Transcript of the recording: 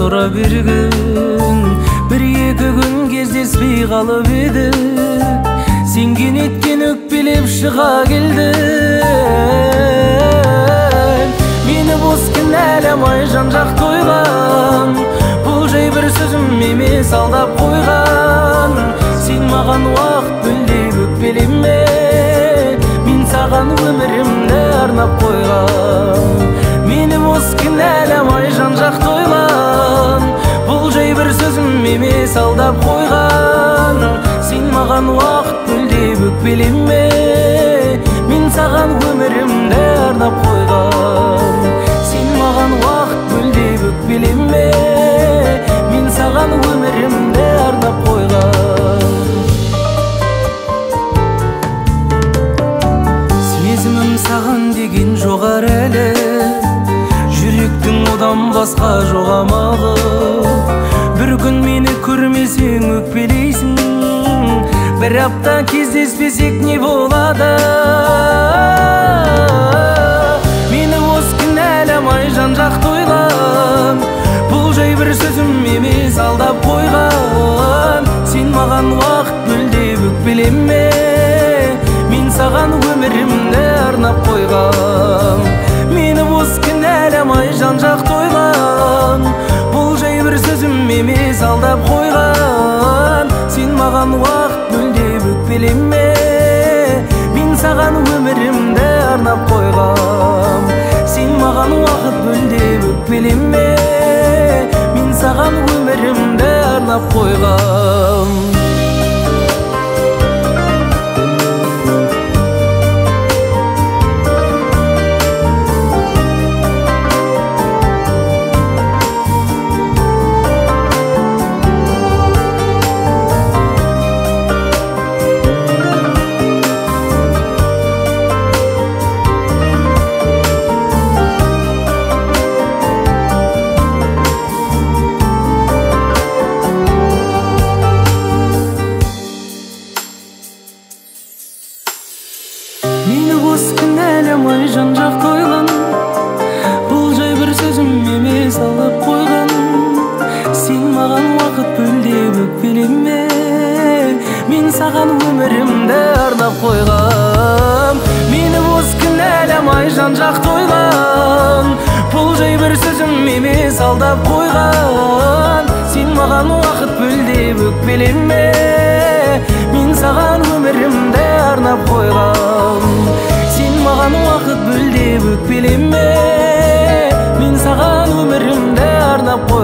тура bir gün, bir екі күн кездеспей қалып едік. Сен кенеттен өкпелеп шыға келдің. Мені бос кінәламай жан-жақ тойған, бұл жай бір сөзім емес алдап қойған. Сен маған уақыт бөлдеп өкпелеме, мен саған өмірімді арнап қойған. Мені бос кінәламай жан-жақ тойған, бұл жай бір сөзім емес алдап қойған. Сен маған уақыт бөлдеп өкпелеме, мен саған өмірімді арнап қойған. Сен маған уақыт бөлдеп өкпелеме, мен саған өмірімді арнап қойған. Сезімім саған деген жоғар әлі, жүректің одан басқа жоқ амалы. Bir gün meni көрмесең өкпелейсің, bir апта кездеспесек не болады? Мені бос кінәламай жан-жақ тойған, бұл жай бір сөзім емес алдап қойған. Сен маған уақыт бөлдеп өкпелеме, мен саған өмірімді арнап қойған. Мені бос кінәламай жан-жақ тойған, бұл жай бір сөзім емес алдап қойған. Сен маған уақыт бөлдеп өкпелеме, мен саған өмірімді арнап қойған. Сен маған уақыт бөлдеп өкпелеме, мен саған өмірімді арнап қойған. Мені бос кінәламай жан-жақ тойған, бұл жай бір сөзім емес алып қойған. Сен маған уақыт бөлдеп өкпелеме, мен саған өмірімді арнап қойған. Мені бос кінәламай жан-жақ тойған, бұл жай бір сөзім емес алдап қойған. Сен маған уақыт бөлдеп өкпелеме, мен саған өмірімді арнап қойған. Сен маған уақыт бөлдеп өкпелеме, мен саған өмірімді арнап қойған.